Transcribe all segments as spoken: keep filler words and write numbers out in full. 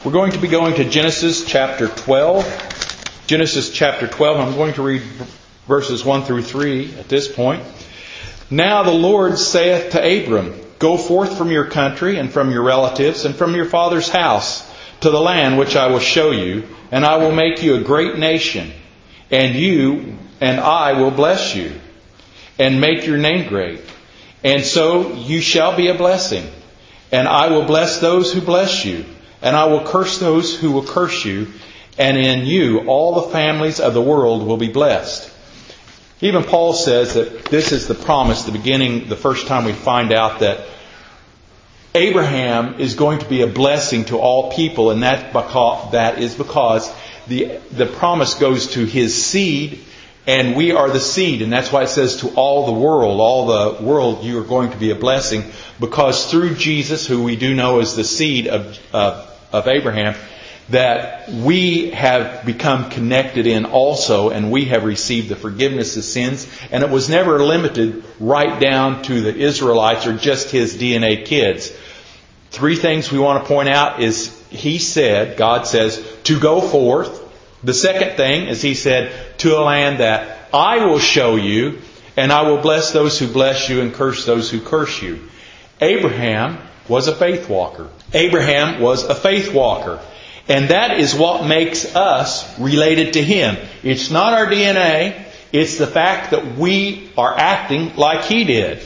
We're going to be going to Genesis chapter twelve. Genesis chapter twelve. I'm going to read verses one through three at this point. Now the Lord saith to Abram, Go forth from your country and from your relatives and from your father's house to the land which I will show you, and I will make you a great nation, and you and I will bless you, and make your name great. And so you shall be a blessing. And I will bless those who bless you, and I will curse those who will curse you, and in you all the families of the world will be blessed. Even Paul says that this is the promise, the beginning, the first time we find out that Abraham is going to be a blessing to all people, and that because, that is because the the promise goes to his seed, and we are the seed, and that's why it says to all the world, all the world you are going to be a blessing, because through Jesus, who we do know is the seed of of, of Abraham, that we have become connected in also, and we have received the forgiveness of sins. And it was never limited right down to the Israelites or just his D N A kids. Three things we want to point out is He said, God says, to go forth. The second thing is He said, to a land that I will show you, and I will bless those who bless you and curse those who curse you. Abraham was a faith walker. Abraham was a faith walker. And that is what makes us related to Him. It's not our D N A. It's the fact that we are acting like He did.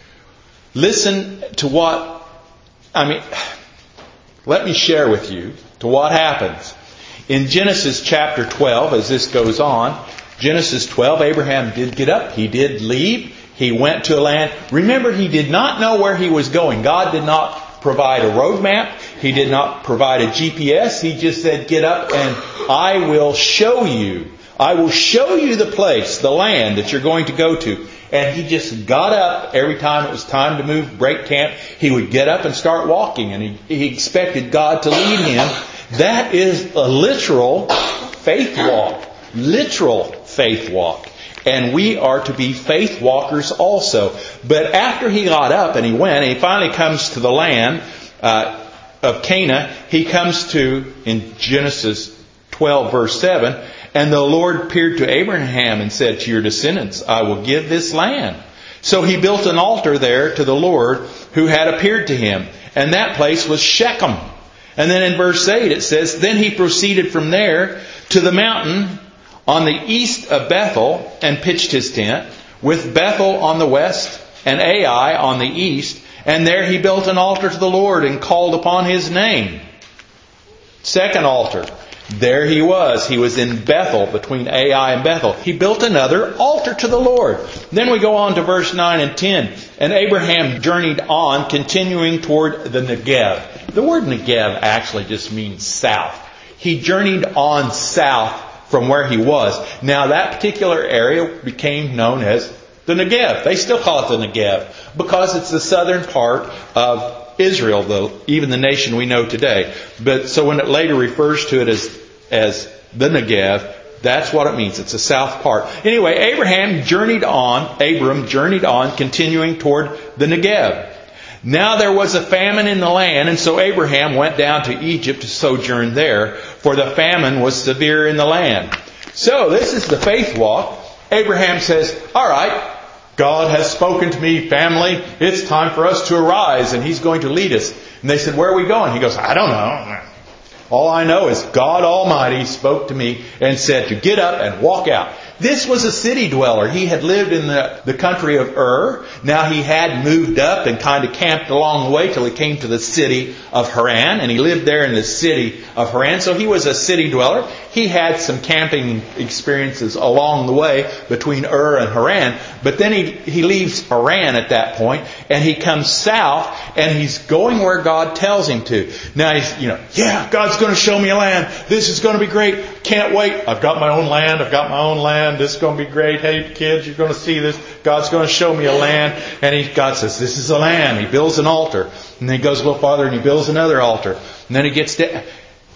Listen to what, I mean, let me share with you to what happens. In Genesis chapter twelve, as this goes on, Genesis twelve, Abraham did get up. He did leave. He went to a land. Remember, he did not know where he was going. God did not provide a road map. He did not provide a G P S. He just said, get up and I will show you. I will show you the place, the land that you're going to go to. And he just got up every time it was time to move, break camp. He would get up and start walking. And he, he expected God to lead him. That is a literal faith walk. Literal faith walk. And we are to be faith walkers also. But after he got up and he went, and he finally comes to the land uh, of Canaan, he comes to, in Genesis twelve verse seven, and the Lord appeared to Abraham and said, to your descendants, I will give this land. So he built an altar there to the Lord who had appeared to him. And that place was Shechem. And then in verse eight it says, Then he proceeded from there to the mountain on the east of Bethel and pitched his tent, with Bethel on the west and Ai on the east. And there he built an altar to the Lord and called upon His name. Second altar. There he was. He was in Bethel, between Ai and Bethel. He built another altar to the Lord. Then we go on to verse nine and ten. And Abraham journeyed on, continuing toward the Negev. The word Negev actually just means south. He journeyed on south from where he was. Now that particular area became known as the Negev. They still call it the Negev because it's the southern part of Israel, the, even the nation we know today. But so when it later refers to it as, as the Negev, that's what it means. It's the south part. Anyway, Abraham journeyed on, Abram journeyed on, continuing toward the Negev. Now there was a famine in the land, and so Abraham went down to Egypt to sojourn there, for the famine was severe in the land. So this is the faith walk. Abraham says, all right, God has spoken to me, family. It's time for us to arise, and He's going to lead us. And they said, where are we going? He goes, I don't know. All I know is God Almighty spoke to me and said to get up and walk out. This was a city dweller. He had lived in the, the country of Ur. Now he had moved up and kind of camped along the way till he came to the city of Haran. And he lived there in the city of Haran. So he was a city dweller. He had some camping experiences along the way between Ur and Haran. But then he, he leaves Haran at that point and he comes south and he's going where God tells him to. Now he's, you know, yeah, God's going to show me a land. This is going to be great. Can't wait. I've got my own land. I've got my own land. This is going to be great. Hey, kids, you're going to see this. God's going to show me a land. And he, God says, this is a land. He builds an altar. And then he goes a little farther and he builds another altar. And then he gets to,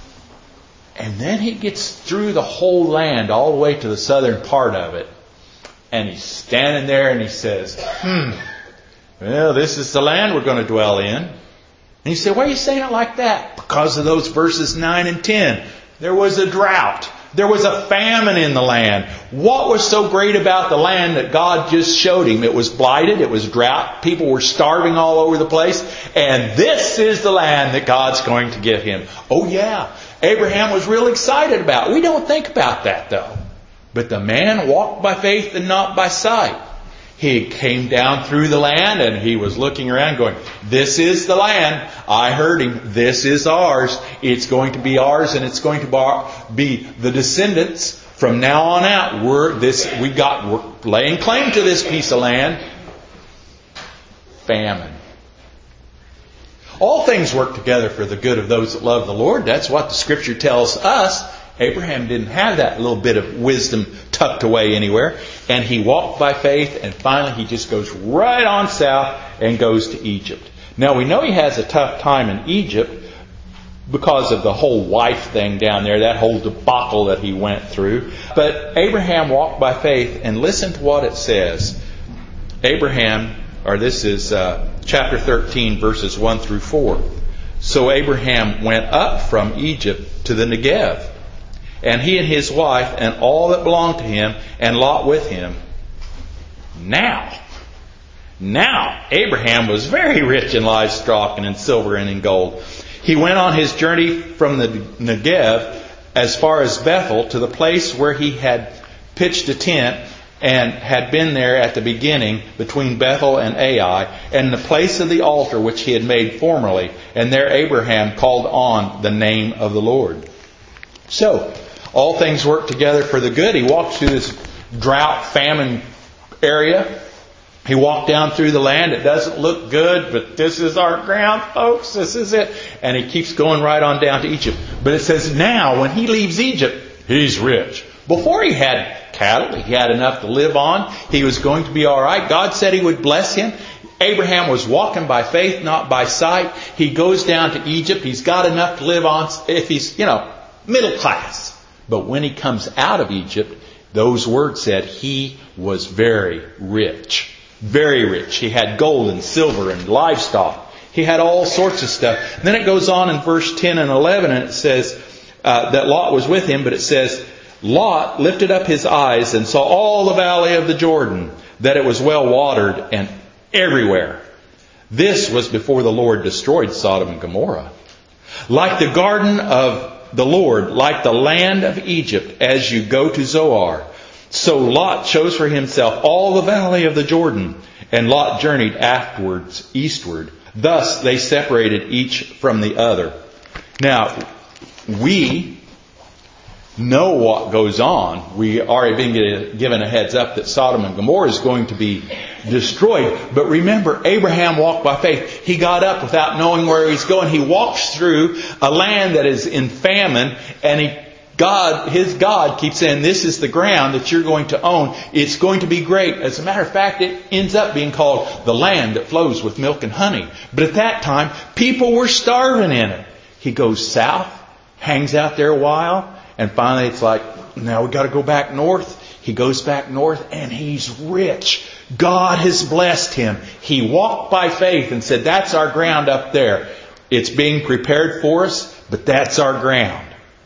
and then he gets through the whole land all the way to the southern part of it. And he's standing there and he says, hmm, well, this is the land we're going to dwell in. And you say, why are you saying it like that? Because of those verses nine and ten. There was a drought. There was a famine in the land. What was so great about the land that God just showed him? It was blighted. It was drought. People were starving all over the place. And this is the land that God's going to give him. Oh yeah. Abraham was real excited about it. We don't think about that though. But the man walked by faith and not by sight. He came down through the land and he was looking around going, this is the land. I heard him. This is ours. It's going to be ours and it's going to be the descendants from now on out. We're this, we got, we're laying claim to this piece of land. Famine. All things work together for the good of those that love the Lord. That's what the Scripture tells us. Abraham didn't have that little bit of wisdom tucked away anywhere. And he walked by faith and finally he just goes right on south and goes to Egypt. Now we know he has a tough time in Egypt because of the whole wife thing down there, that whole debacle that he went through. But Abraham walked by faith, and listen to what it says. Abraham, or this is uh, chapter thirteen, verses one through four. So Abraham went up from Egypt to the Negev, and he and his wife and all that belonged to him, and Lot with him. Now, now Abraham was very rich in livestock and in silver and in gold. He went on his journey from the Negev as far as Bethel to the place where he had pitched a tent and had been there at the beginning between Bethel and Ai, and the place of the altar which he had made formerly. And there Abraham called on the name of the Lord. So, all things work together for the good. He walked through this drought, famine area. He walked down through the land. It doesn't look good, but this is our ground, folks. This is it. And he keeps going right on down to Egypt. But it says now, when he leaves Egypt, he's rich. Before he had cattle, he had enough to live on. He was going to be all right. God said he would bless him. Abraham was walking by faith, not by sight. He goes down to Egypt. He's got enough to live on if he's, you know, middle class. But when he comes out of Egypt, those words said he was very rich. Very rich. He had gold and silver and livestock. He had all sorts of stuff. And then it goes on in verse ten and eleven, and it says uh, that Lot was with him, but it says, Lot lifted up his eyes and saw all the valley of the Jordan, that it was well watered and everywhere. This was before the Lord destroyed Sodom and Gomorrah. Like the garden of the Lord, like the land of Egypt, as you go to Zoar. So Lot chose for himself all the valley of the Jordan, and Lot journeyed afterwards eastward. Thus they separated each from the other. Now, we know what goes on. We already been given a heads up that Sodom and Gomorrah is going to be destroyed. But remember, Abraham walked by faith. He got up without knowing where he's going. He walks through a land that is in famine, and he God, his God keeps saying, this is the ground that you're going to own. It's going to be great. As a matter of fact, it ends up being called the land that flows with milk and honey. But at that time, people were starving in it. He goes south, hangs out there a while, and finally it's like, now we got to go back north. He goes back north and he's rich. God has blessed him. He walked by faith and said, that's our ground up there. It's being prepared for us, but that's our ground.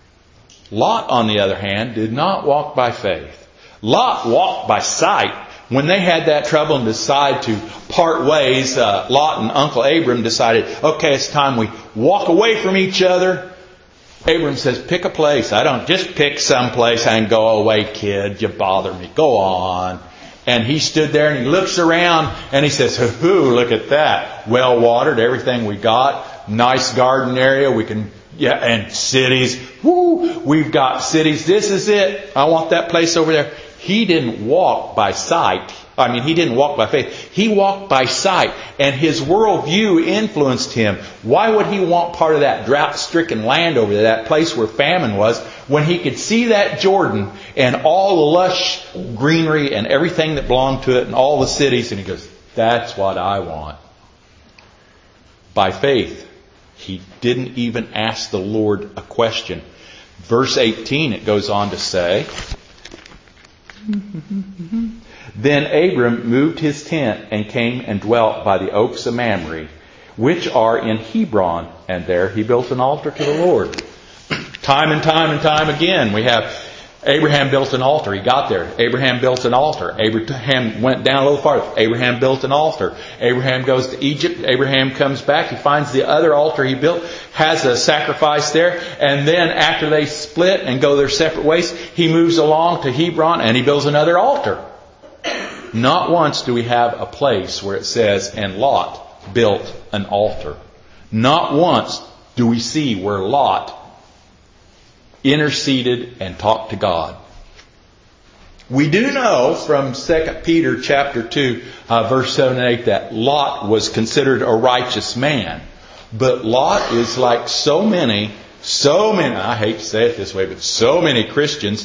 Lot, on the other hand, did not walk by faith. Lot walked by sight. When they had that trouble and decided to part ways, uh, Lot and Uncle Abram decided, okay, it's time we walk away from each other. Abram says, pick a place. I don't just pick some place and go away, kid. You bother me. Go on. And he stood there and he looks around and he says, hoo-hoo, look at that. Well watered, everything we got. Nice garden area. We can Yeah, and cities. Woo! We've got cities. This is it. I want that place over there. He didn't walk by sight. I mean, he didn't walk by faith. He walked by sight. And his worldview influenced him. Why would he want part of that drought-stricken land over there, that place where famine was, when he could see that Jordan and all the lush greenery and everything that belonged to it and all the cities? And he goes, that's what I want. By faith. He didn't even ask the Lord a question. Verse eighteen, it goes on to say, Then Abram moved his tent and came and dwelt by the oaks of Mamre, which are in Hebron, and there he built an altar to the Lord. Time and time and time again, we have Abraham built an altar. He got there. Abraham built an altar. Abraham went down a little farther. Abraham built an altar. Abraham goes to Egypt. Abraham comes back. He finds the other altar he built, has a sacrifice there. And then after they split and go their separate ways, he moves along to Hebron and he builds another altar. Not once do we have a place where it says, and Lot built an altar. Not once do we see where Lot interceded and talked to God. We do know from Second Peter chapter two, uh, verse seven and eight, that Lot was considered a righteous man. But Lot is like so many, so many, I hate to say it this way, but so many Christians,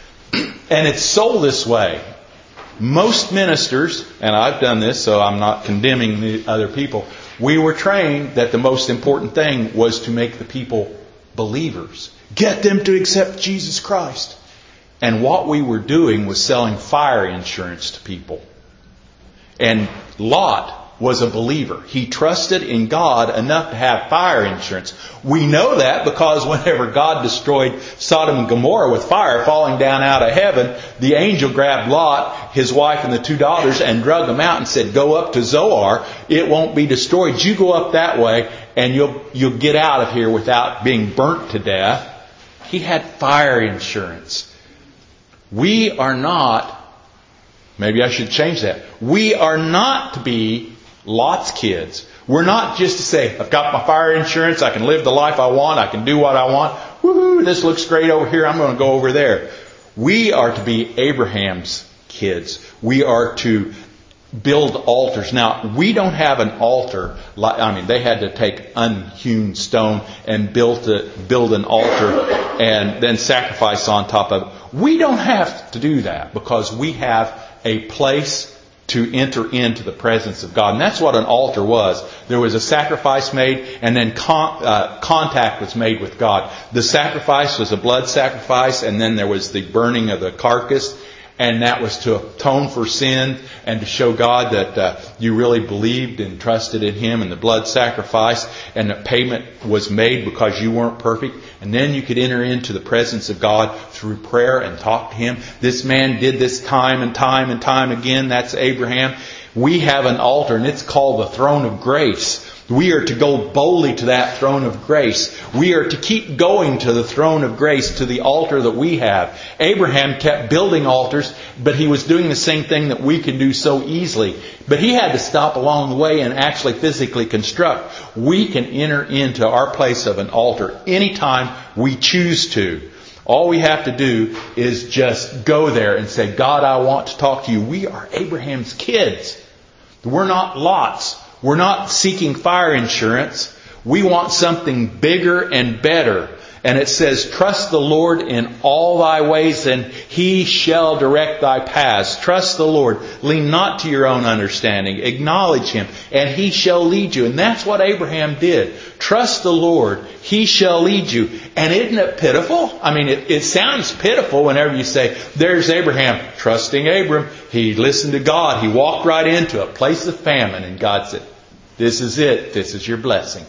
and it's sold this way. Most ministers, and I've done this, so I'm not condemning the other people, we were trained that the most important thing was to make the people believers. Get them to accept Jesus Christ. And what we were doing was selling fire insurance to people. And Lot was a believer. He trusted in God enough to have fire insurance. We know that because whenever God destroyed Sodom and Gomorrah with fire falling down out of heaven, the angel grabbed Lot, his wife and the two daughters, and drug them out and said, go up to Zoar. It won't be destroyed. You go up that way and you'll, you'll get out of here without being burnt to death. He had fire insurance. We are not, maybe I should change that. We are not to be Lot's kids. We're not just to say, I've got my fire insurance, I can live the life I want, I can do what I want. Woohoo, this looks great over here, I'm going to go over there. We are to be Abraham's kids. We are to build altars. Now, we don't have an altar. I mean, they had to take unhewn stone and build a, build an altar and then sacrifice on top of it. We don't have to do that because we have a place to enter into the presence of God. And that's what an altar was. There was a sacrifice made and then con- uh, contact was made with God. The sacrifice was a blood sacrifice, and then there was the burning of the carcass. And that was to atone for sin and to show God that uh, you really believed and trusted in Him and the blood sacrifice, and that payment was made because you weren't perfect. And then you could enter into the presence of God through prayer and talk to Him. This man did this time and time and time again. That's Abraham. We have an altar, and it's called the throne of grace. We are to go boldly to that throne of grace. We are to keep going to the throne of grace, to the altar that we have. Abraham kept building altars, but he was doing the same thing that we can do so easily. But he had to stop along the way and actually physically construct. We can enter into our place of an altar anytime we choose to. All we have to do is just go there and say, God, I want to talk to you. We are Abraham's kids. We're not Lot's. We're not seeking fire insurance. We want something bigger and better. And it says, trust the Lord in all thy ways, and He shall direct thy paths. Trust the Lord. Lean not to your own understanding. Acknowledge Him, and He shall lead you. And that's what Abraham did. Trust the Lord. He shall lead you. And isn't it pitiful? I mean, it, it sounds pitiful whenever you say, there's Abraham, trusting Abram. He listened to God. He walked right into a place of famine, and God said, this is it. This is your blessing.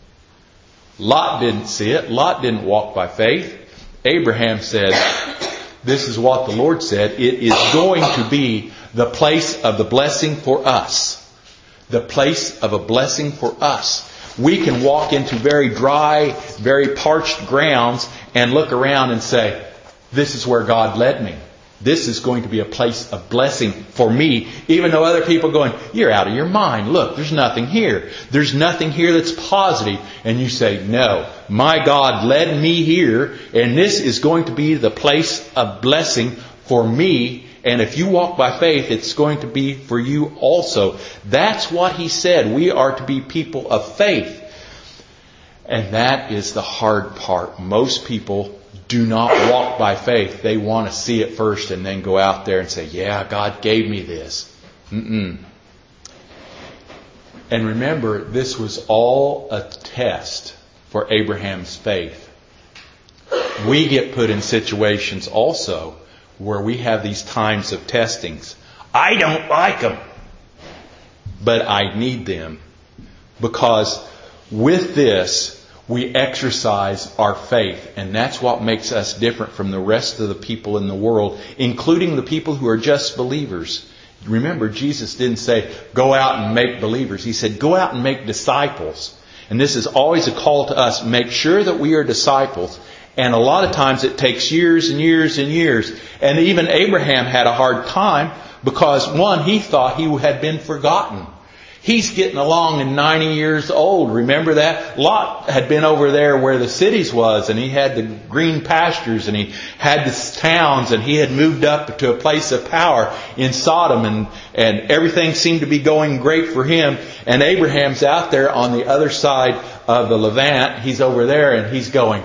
Lot didn't see it. Lot didn't walk by faith. Abraham said, this is what the Lord said. It is going to be the place of the blessing for us. The place of a blessing for us. We can walk into very dry, very parched grounds and look around and say, this is where God led me. This is going to be a place of blessing for me, even though other people are going, you're out of your mind. Look, there's nothing here. There's nothing here that's positive. And you say, no, my God led me here, and this is going to be the place of blessing for me. And if you walk by faith, it's going to be for you also. That's what He said. We are to be people of faith. And that is the hard part. Most people do not walk by faith. They want to see it first and then go out there and say, yeah, God gave me this. Mm-mm. And remember, this was all a test for Abraham's faith. We get put in situations also where we have these times of testings. I don't like them, but I need them. because with this, we exercise our faith. And that's what makes us different from the rest of the people in the world, including the people who are just believers. Remember, Jesus didn't say, go out and make believers. He said, go out and make disciples. And this is always a call to us. Make sure that we are disciples. And a lot of times it takes years and years and years. And even Abraham had a hard time because, one, he thought he had been forgotten. He's getting along and ninety years old. Remember that? Lot had been over there where the cities was, and he had the green pastures, and he had the towns, and he had moved up to a place of power in Sodom, and, and everything seemed to be going great for him. And Abraham's out there on the other side of the Levant. He's over there, and he's going,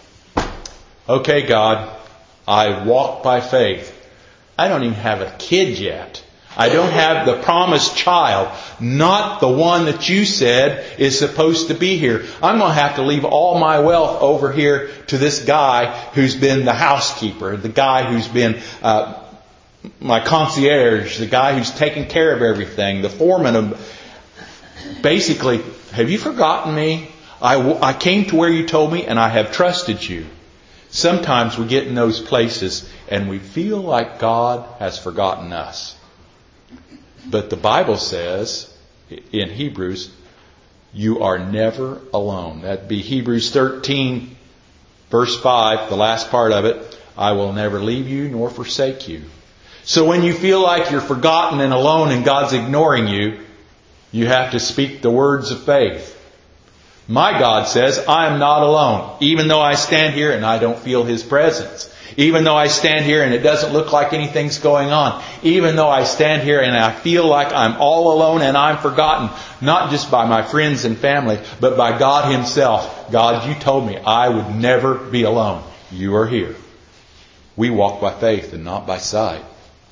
okay, God, I walk by faith. I don't even have a kid yet. I don't have the promised child, not the one that you said is supposed to be here. I'm going to have to leave all my wealth over here to this guy who's been the housekeeper, the guy who's been uh, my concierge, the guy who's taking care of everything, the foreman of... Basically, have you forgotten me? I, I came to where you told me and I have trusted you. Sometimes we get in those places and we feel like God has forgotten us. But the Bible says in Hebrews, you are never alone. That'd be Hebrews thirteen, verse five, the last part of it. I will never leave you nor forsake you. So when you feel like you're forgotten and alone and God's ignoring you, you have to speak the words of faith. My God says, I am not alone, even though I stand here and I don't feel His presence. Even though I stand here and it doesn't look like anything's going on. Even though I stand here and I feel like I'm all alone and I'm forgotten. Not just by my friends and family, but by God Himself. God, you told me I would never be alone. You are here. We walk by faith and not by sight.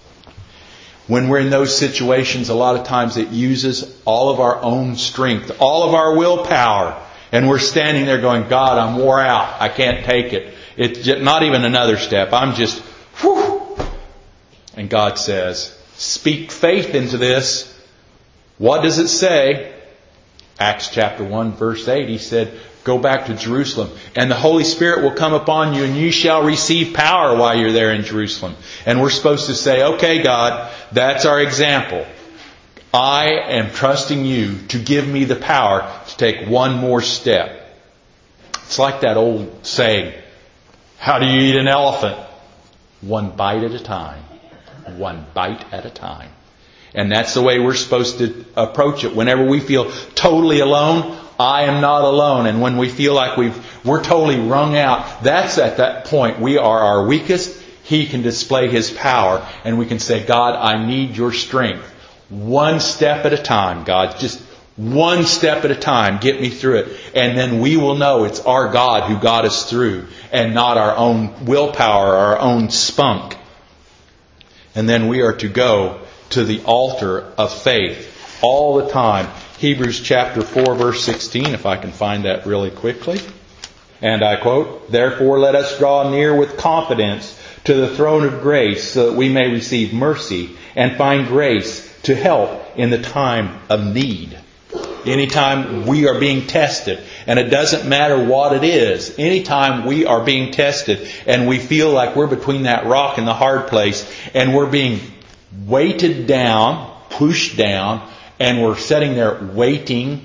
When we're in those situations, a lot of times it uses all of our own strength, all of our willpower. And we're standing there going, God, I'm wore out. I can't take it. It's just not even another step. I'm just, whew. And God says, speak faith into this. What does it say? Acts chapter one, verse eight, He said, go back to Jerusalem. And the Holy Spirit will come upon you and you shall receive power while you're there in Jerusalem. And we're supposed to say, okay, God, that's our example. I am trusting you to give me the power to take one more step. It's like that old saying, how do you eat an elephant? One bite at a time. One bite at a time. And that's the way we're supposed to approach it. Whenever we feel totally alone, I am not alone. And when we feel like we've, we're totally wrung out, that's at that point we are our weakest. He can display His power. And we can say, God, I need your strength. One step at a time, God. Just one step at a time. Get me through it. And then we will know it's our God who got us through and not our own willpower, our own spunk. And then we are to go to the altar of faith all the time. Hebrews chapter four, verse sixteen, if I can find that really quickly. And I quote, therefore let us draw near with confidence to the throne of grace so that we may receive mercy and find grace to help in the time of need. Anytime we are being tested, and it doesn't matter what it is, anytime we are being tested and we feel like we're between that rock and the hard place and we're being weighted down, pushed down, and we're sitting there waiting,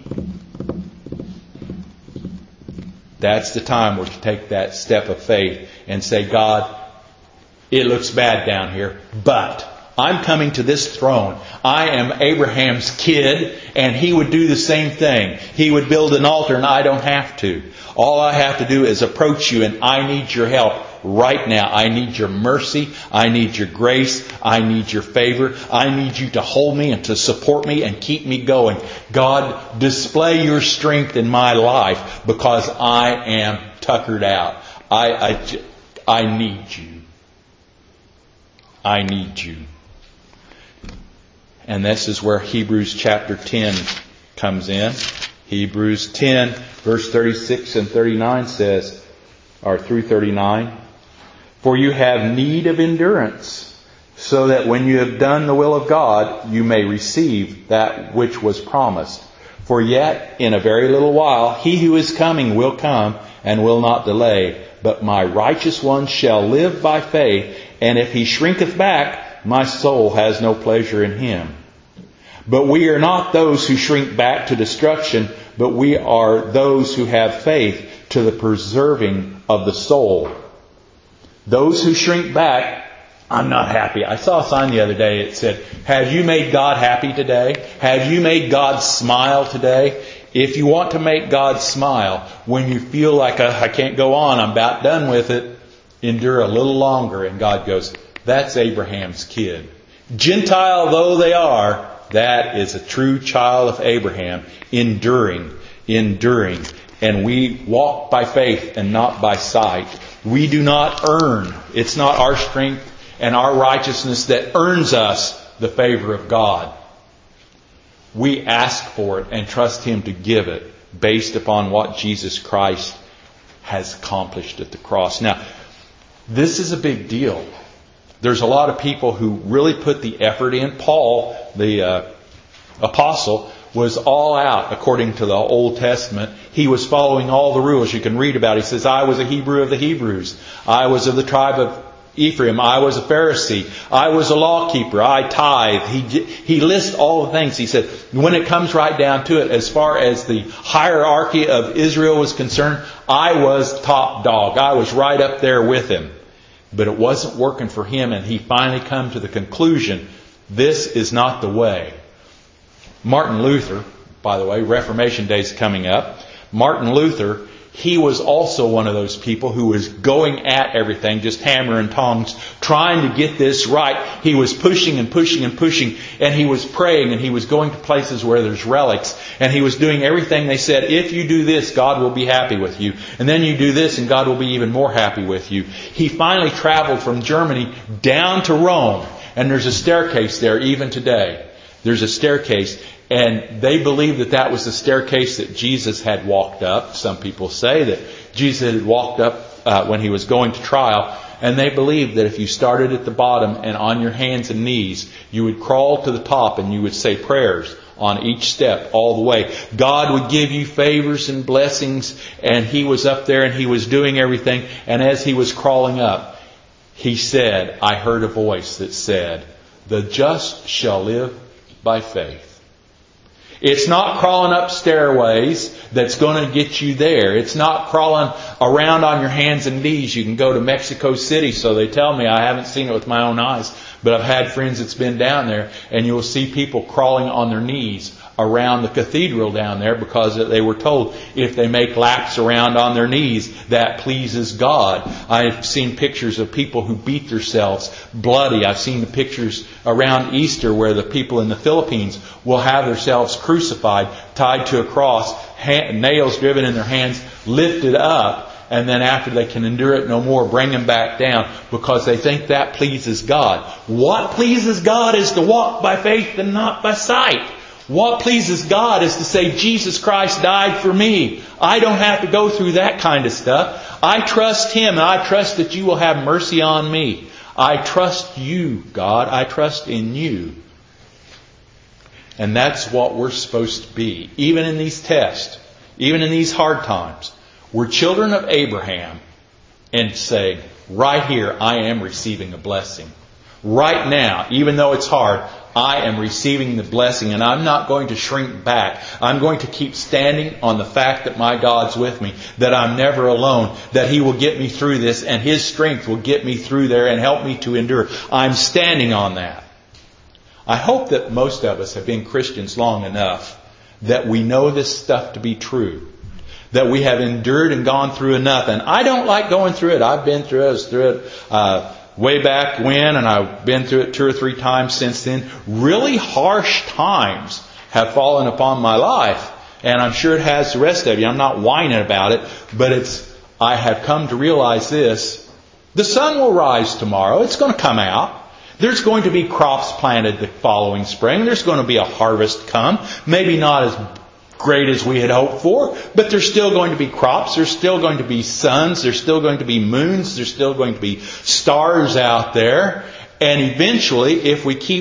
that's the time we're to take that step of faith and say, God, it looks bad down here, but I'm coming to this throne. I am Abraham's kid, and he would do the same thing. He would build an altar, and I don't have to. All I have to do is approach you, and I need your help right now. I need your mercy. I need your grace. I need your favor. I need you to hold me and to support me and keep me going. God, display your strength in my life because I am tuckered out. I, I, I need you. I need you. And this is where Hebrews chapter ten comes in. Hebrews ten, verse thirty-six and thirty-nine says, or through thirty-nine, for you have need of endurance, so that when you have done the will of God, you may receive that which was promised. For yet in a very little while he who is coming will come and will not delay. But my righteous one shall live by faith, and if he shrinketh back, my soul has no pleasure in him. But we are not those who shrink back to destruction, but we are those who have faith to the preserving of the soul. Those who shrink back, I'm not happy. I saw a sign the other day. It said, have you made God happy today? Have you made God smile today? If you want to make God smile, when you feel like, uh, I can't go on, I'm about done with it, endure a little longer. And God goes, that's Abraham's kid. Gentile though they are, that is a true child of Abraham, enduring, enduring. And we walk by faith and not by sight. We do not earn. It's not our strength and our righteousness that earns us the favor of God. We ask for it and trust Him to give it based upon what Jesus Christ has accomplished at the cross. Now, this is a big deal. There's a lot of people who really put the effort in. Paul, the uh, apostle, was all out according to the Old Testament. He was following all the rules. You can read about it. He says, I was a Hebrew of the Hebrews. I was of the tribe of Ephraim. I was a Pharisee. I was a law keeper. I tithe. He he lists all the things. He said, when it comes right down to it, as far as the hierarchy of Israel was concerned, I was top dog. I was right up there with him. But it wasn't working for him, and he finally come to the conclusion, this is not the way. Martin Luther, by the way, Reformation Day is coming up. Martin Luther, he was also one of those people who was going at everything, just hammer and tongs, trying to get this right. He was pushing and pushing and pushing, and he was praying, and he was going to places where there's relics, and he was doing everything they said, if you do this, God will be happy with you. And then you do this, and God will be even more happy with you. He finally traveled from Germany down to Rome, and there's a staircase there even today. There's a staircase. And they believe that that was the staircase that Jesus had walked up. Some people say that Jesus had walked up uh, when He was going to trial. And they believe that if you started at the bottom and on your hands and knees, you would crawl to the top and you would say prayers on each step all the way. God would give you favors and blessings. And He was up there and He was doing everything. And as He was crawling up, He said, I heard a voice that said, the just shall live by faith. It's not crawling up stairways that's going to get you there. It's not crawling around on your hands and knees. You can go to Mexico City, so they tell me. I haven't seen it with my own eyes, but I've had friends that's been down there, and you'll see people crawling on their knees around the cathedral down there because they were told if they make laps around on their knees, that pleases God. I've seen pictures of people who beat themselves bloody. I've seen the pictures around Easter where the people in the Philippines will have themselves crucified, tied to a cross, nails driven in their hands, lifted up, and then after they can endure it no more, bring them back down because they think that pleases God. What pleases God is to walk by faith and not by sight. What pleases God is to say, Jesus Christ died for me. I don't have to go through that kind of stuff. I trust Him, and I trust that You will have mercy on me. I trust You, God. I trust in You. And that's what we're supposed to be. Even in these tests, even in these hard times, we're children of Abraham and say, right here, I am receiving a blessing. Right now, even though it's hard, I am receiving the blessing, and I'm not going to shrink back. I'm going to keep standing on the fact that my God's with me, that I'm never alone, that He will get me through this, and His strength will get me through there and help me to endure. I'm standing on that. I hope that most of us have been Christians long enough that we know this stuff to be true, that we have endured and gone through enough. And I don't like going through it. I've been through it. I was through it uh, way back when, and I've been through it two or three times since then. Really harsh times have fallen upon my life, and I'm sure it has the rest of you. I'm not whining about it, but it's. I have come to realize this. The sun will rise tomorrow. It's going to come out. There's going to be crops planted the following spring. There's going to be a harvest come. Maybe not as great as we had hoped for, but there's still going to be crops. There's still going to be suns. There's still going to be moons. There's still going to be stars out there. And eventually, if we keep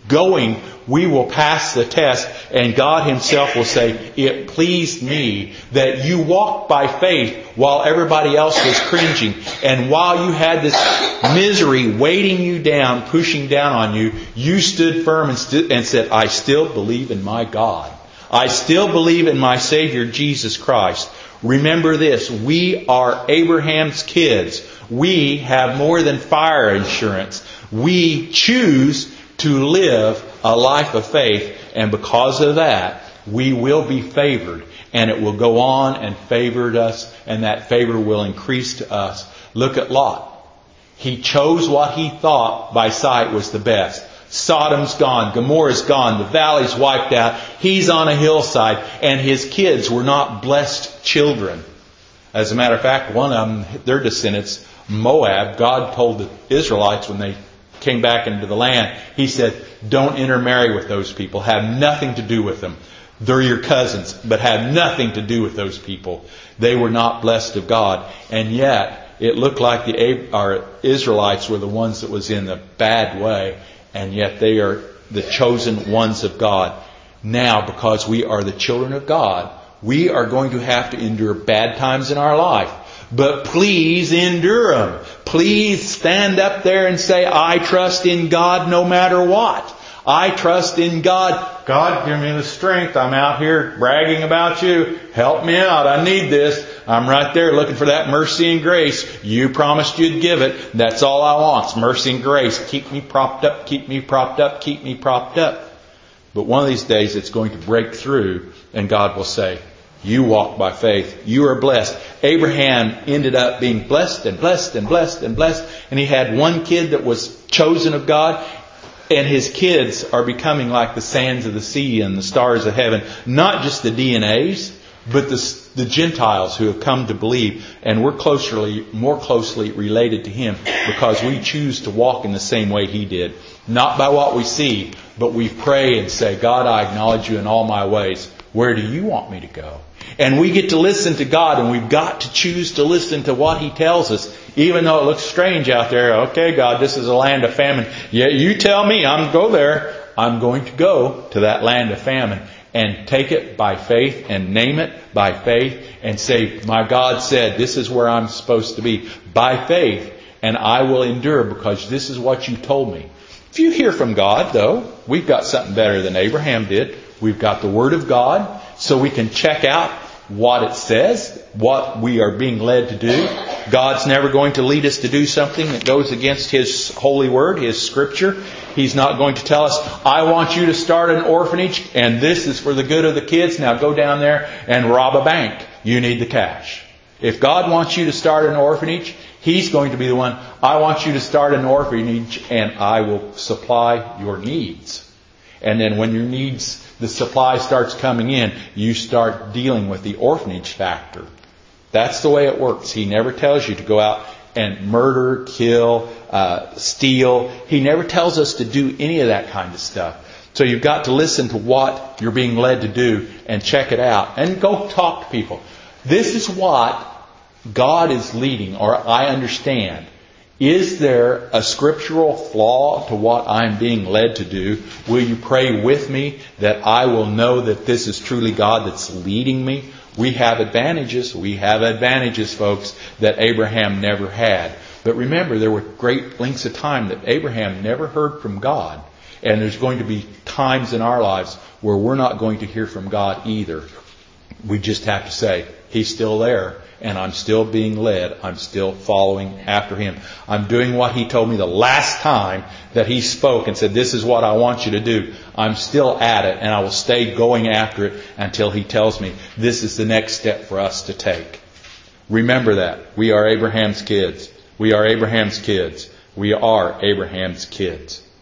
going, we will pass the test, and God Himself will say, it pleased me that you walked by faith while everybody else was cringing. And while you had this misery weighting you down, pushing down on you, you stood firm and, st- and said, I still believe in my God. I still believe in my Savior, Jesus Christ. Remember this, we are Abraham's kids. We have more than fire insurance. We choose to live a life of faith, and because of that, we will be favored, and it will go on and favor us, and that favor will increase to us. Look at Lot. He chose what he thought by sight was the best. Sodom's gone, Gomorrah's gone, the valley's wiped out, he's on a hillside, and his kids were not blessed children. As a matter of fact, one of them, their descendants, Moab, God told the Israelites when they came back into the land, He said, don't intermarry with those people. Have nothing to do with them. They're your cousins, but have nothing to do with those people. They were not blessed of God. And yet, it looked like the our Israelites were the ones that was in the bad way. And yet they are the chosen ones of God. Now, because we are the children of God, we are going to have to endure bad times in our life. But please endure them. Please stand up there and say, I trust in God no matter what. I trust in God. God, give me the strength. I'm out here bragging about you. Help me out. I need this. I'm right there looking for that mercy and grace. You promised you'd give it. That's all I want. It's mercy and grace. Keep me propped up, keep me propped up, keep me propped up. But one of these days it's going to break through, and God will say, you walk by faith. You are blessed. Abraham ended up being blessed and blessed and blessed and blessed. And he had one kid that was chosen of God. And his kids are becoming like the sands of the sea and the stars of heaven. Not just the D N As, but the, the Gentiles who have come to believe. And we're closely, more closely related to Him because we choose to walk in the same way He did. Not by what we see, but we pray and say, God, I acknowledge You in all my ways. Where do You want me to go? And we get to listen to God, and we've got to choose to listen to what He tells us. Even though it looks strange out there. Okay, God, this is a land of famine. Yeah, You tell me, I'm go there. I'm going to go to that land of famine and take it by faith and name it by faith and say, my God said this is where I'm supposed to be by faith, and I will endure because this is what You told me. If you hear from God, though, we've got something better than Abraham did. We've got the Word of God, so we can check out what it says, what we are being led to do. God's never going to lead us to do something that goes against His holy word, His scripture. He's not going to tell us, I want you to start an orphanage and this is for the good of the kids. Now go down there and rob a bank. You need the cash. If God wants you to start an orphanage, He's going to be the one, I want you to start an orphanage and I will supply your needs. And then when your needs, the supply starts coming in, you start dealing with the orphanage factor. That's the way it works. He never tells you to go out and murder, kill, uh, steal. He never tells us to do any of that kind of stuff. So you've got to listen to what you're being led to do and check it out. And go talk to people. This is what God is leading, or I understand. Is there a scriptural flaw to what I'm being led to do? Will you pray with me that I will know that this is truly God that's leading me? We have advantages. We have advantages, folks, that Abraham never had. But remember, there were great lengths of time that Abraham never heard from God. And there's going to be times in our lives where we're not going to hear from God either. We just have to say, He's still there. And I'm still being led. I'm still following after Him. I'm doing what He told me the last time that He spoke and said, this is what I want you to do. I'm still at it, and I will stay going after it until He tells me this is the next step for us to take. Remember that. We are Abraham's kids. We are Abraham's kids. We are Abraham's kids.